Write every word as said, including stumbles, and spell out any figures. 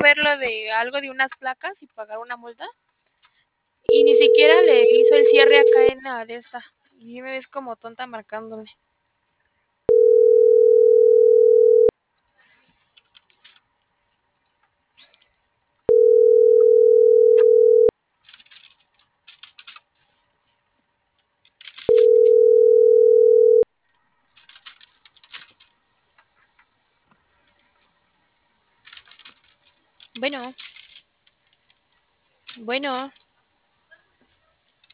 ver lo de algo de unas placas y pagar una multa. Y ni siquiera le hizo el cierre acá en la de esta. Y me ves como tonta marcándole. Bueno, bueno.